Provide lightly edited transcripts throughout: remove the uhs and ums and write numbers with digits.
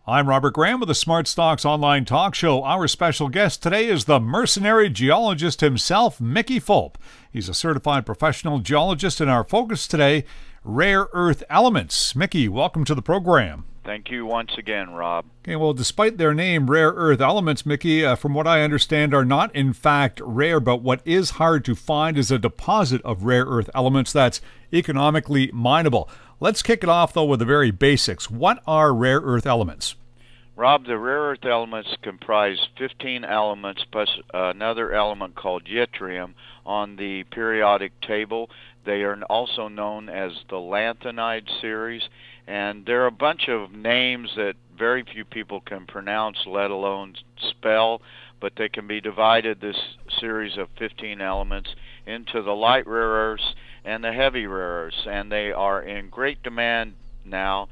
I'm Robert Graham with the Smart Stocks Online Talk Show. Our special guest today is the mercenary geologist himself, Mickey Fulp. He's a certified professional geologist, and our focus today, rare earth elements. Mickey, welcome to the program. Thank you once again, Rob. Okay, well, despite their name, rare earth elements, Mickey, from what I understand, are not in fact rare, but what is hard to find is a deposit of rare earth elements that's economically mineable. Let's kick it off, though, with the very basics. What are rare earth elements? Rob, the rare earth elements comprise 15 elements plus another element called yttrium on the periodic table. They are also known as the lanthanide series, and there are a bunch of names that very few people can pronounce, let alone spell, but they can be divided, this series of 15 elements, into the light rare earths and the heavy rare earths, and they are in great demand now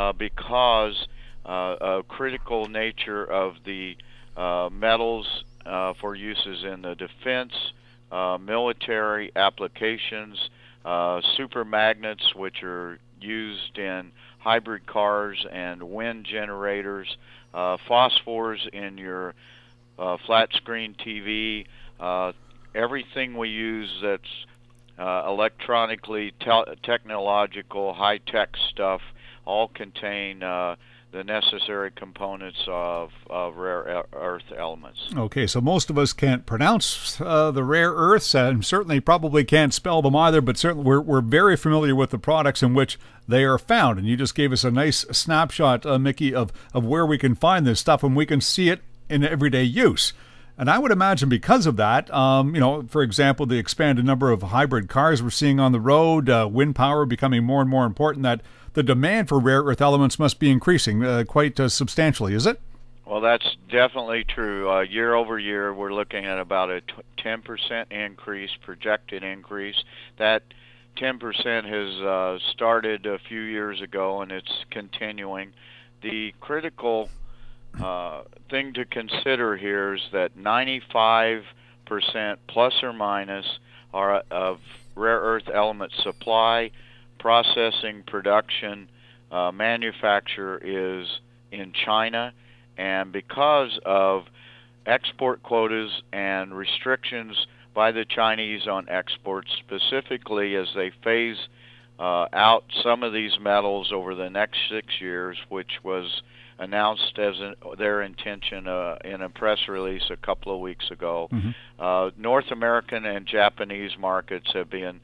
because a critical nature of the metals for uses in the defense, military applications, super magnets, which are used in hybrid cars and wind generators, phosphors in your flat screen TV, everything we use that's electronically technological, high-tech stuff, all contain the necessary components of rare earth elements. Okay, so most of us can't pronounce the rare earths, and certainly probably can't spell them either, but certainly we're very familiar with the products in which they are found. And you just gave us a nice snapshot, Mickey, of where we can find this stuff, and we can see it in everyday use. And I would imagine because of that, for example, the expanded number of hybrid cars we're seeing on the road, wind power becoming more and more important, that the demand for rare earth elements must be increasing quite substantially, is it? Well, that's definitely true. Year over year, we're looking at about a 10% increase, projected increase. That 10% has started a few years ago, and it's continuing. The critical thing to consider here is that 95% plus or minus are of rare earth element supply, processing, production, manufacture is in China, and because of export quotas and restrictions by the Chinese on exports, specifically as they phase out some of these metals over the next 6 years, which was announced as their intention in a press release a couple of weeks ago. North American and Japanese markets have been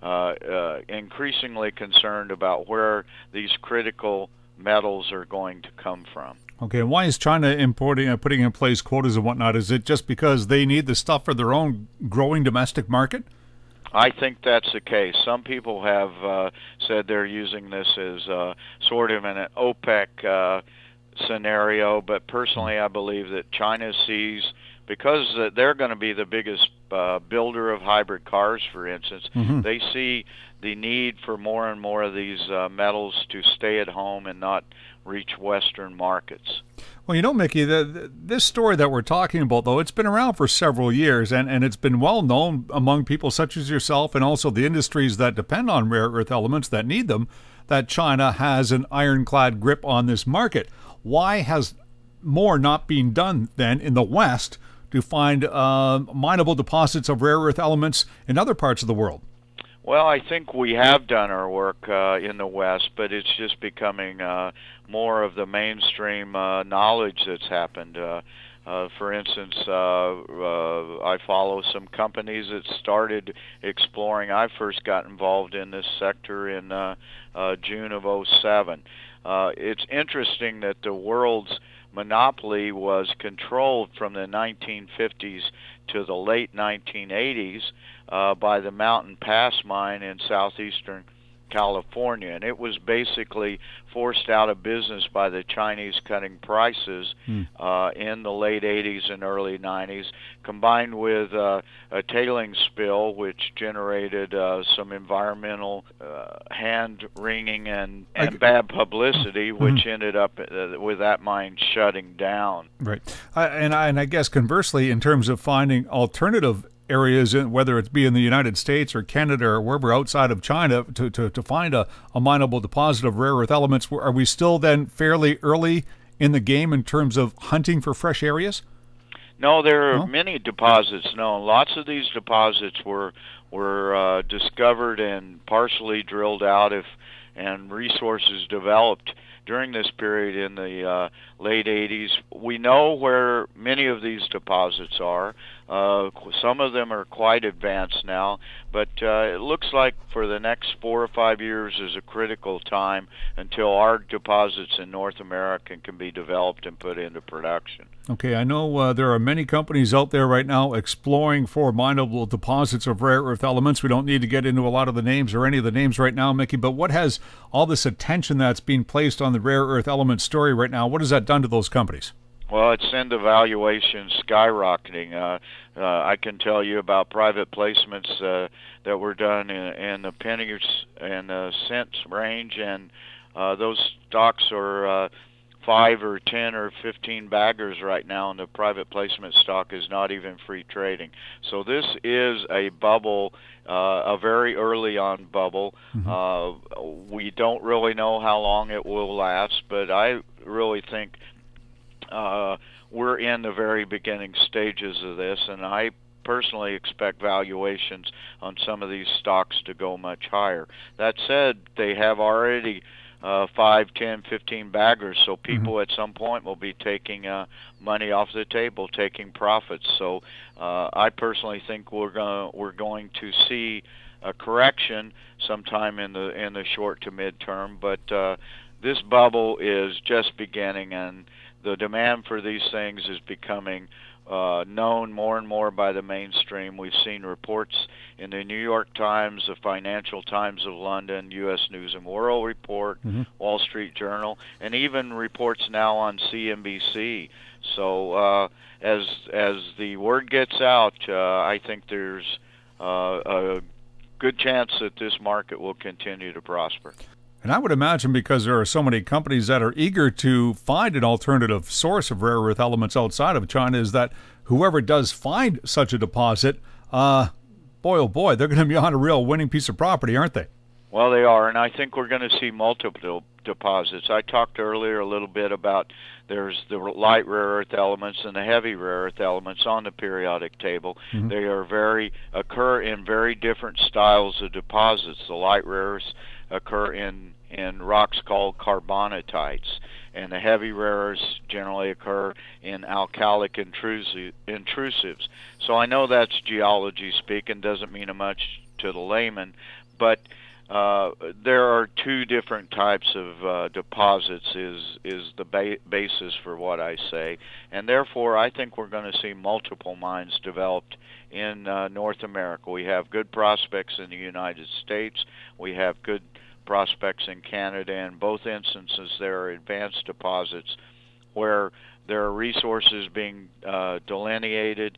increasingly concerned about where these critical metals are going to come from. Okay, and why is China putting in place quotas and whatnot? Is it just because they need the stuff for their own growing domestic market? I think that's the case. Some people have said they're using this as sort of an OPEC scenario, but personally I believe that China sees, because they're going to be the biggest builder of hybrid cars, for instance, they see the need for more and more of these metals to stay at home and not reach Western markets. Well, Mickey, this story that we're talking about, though, it's been around for several years, and it's been well known among people such as yourself and also the industries that depend on rare earth elements that need them, that China has an ironclad grip on this market. Why has more not been done then in the West to find mineable deposits of rare earth elements in other parts of the world? Well, I think we have done our work in the West, but it's just becoming more of the mainstream knowledge that's happened. For instance, I follow some companies that started exploring. I first got involved in this sector in June of '07. It's interesting that the world's monopoly was controlled from the 1950s to the late 1980s by the Mountain Pass mine in southeastern California, and it was basically forced out of business by the Chinese cutting prices in the late 80s and early 90s, combined with a tailing spill which generated some environmental hand-wringing and bad publicity, which ended up with that mine shutting down. Right. And I guess conversely, in terms of finding alternative areas, whether it be in the United States or Canada or wherever outside of China, to find a mineable deposit of rare earth elements, are we still then fairly early in the game in terms of hunting for fresh areas? No, there are No? many deposits. No, lots of these deposits were discovered and partially drilled out, and resources developed during this period in the late 80s. We know where many of these deposits are. Some of them are quite advanced now, but it looks like for the next 4 or 5 years is a critical time until our deposits in North America can be developed and put into production. Okay, I know there are many companies out there right now exploring for mineable deposits of rare earth elements. We don't need to get into a lot of the names or any of the names right now, Mickey, but what has all this attention that's being placed on the rare earth element story right now, what has that done to those companies? Well, it's sent the valuation skyrocketing. I can tell you about private placements that were done in the pennies and cents range, and those stocks are 5 or 10 or 15 baggers right now, and the private placement stock is not even free trading. So this is a bubble, a very early on bubble. We don't really know how long it will last, but I really think we're in the very beginning stages of this, and I personally expect valuations on some of these stocks to go much higher. That said, they have already 5, 10, 15 baggers, so people at some point will be taking money off the table, taking profits. So I personally think we're going to see a correction sometime in the short to mid-term, but this bubble is just beginning, and the demand for these things is becoming known more and more by the mainstream. We've seen reports in the New York Times, the Financial Times of London, U.S. News and World Report, Wall Street Journal, and even reports now on CNBC. So as the word gets out, I think there's a good chance that this market will continue to prosper. And I would imagine because there are so many companies that are eager to find an alternative source of rare earth elements outside of China, is that whoever does find such a deposit, boy, oh boy, they're going to be on a real winning piece of property, aren't they? Well, they are, and I think we're going to see multiple deposits. I talked earlier a little bit about there's the light rare earth elements and the heavy rare earth elements on the periodic table. They are occur in very different styles of deposits. The light rare earths occur in rocks called carbonatites, and the heavy rare earths generally occur in alkalic intrusives. So I know that's geology speak and doesn't mean much to the layman, but there are two different types of deposits is the basis for what I say, and therefore I think we're going to see multiple mines developed in North America. We have good prospects in the United States. We have good prospects in Canada. In both instances, there are advanced deposits where there are resources being delineated,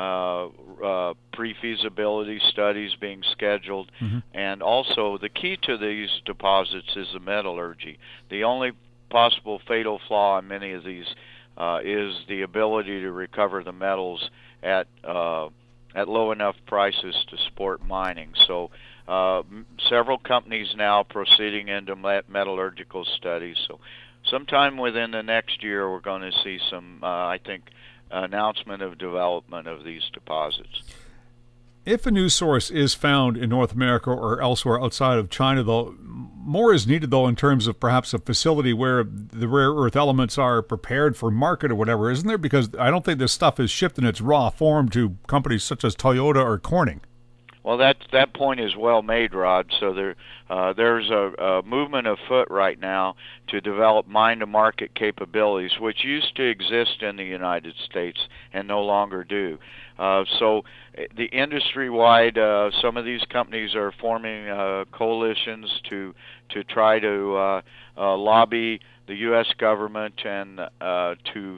pre-feasibility studies being scheduled, and also the key to these deposits is the metallurgy. The only possible fatal flaw in many of these is the ability to recover the metals at low enough prices to support mining. So several companies now proceeding into metallurgical studies. So sometime within the next year, we're going to see some, I think, announcement of development of these deposits. If a new source is found in North America or elsewhere outside of China, though, more is needed, though, in terms of perhaps a facility where the rare earth elements are prepared for market or whatever, isn't there? Because I don't think this stuff is shipped in its raw form to companies such as Toyota or Corning. Well, that point is well made, Rod. So there's a movement afoot right now to develop mine-to-market capabilities, which used to exist in the United States and no longer do. So the industry-wide, some of these companies are forming coalitions to try to lobby the U.S. government and to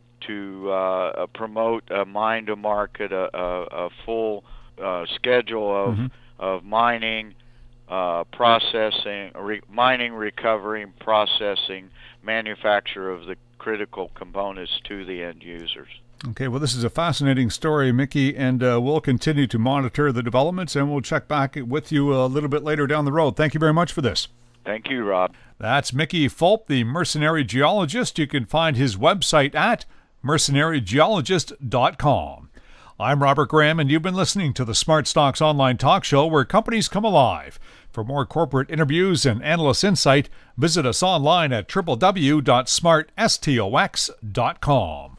promote a mine-to-market, a full schedule of mining, processing, mining, recovery, processing, manufacture of the critical components to the end users. Okay, well, this is a fascinating story, Mickey, and we'll continue to monitor the developments, and we'll check back with you a little bit later down the road. Thank you very much for this. Thank you, Rob. That's Mickey Fulp, the mercenary geologist. You can find his website at mercenarygeologist.com. I'm Robert Graham, and you've been listening to the Smart Stocks Online Talk Show, where companies come alive. For more corporate interviews and analyst insight, visit us online at www.smartstox.com.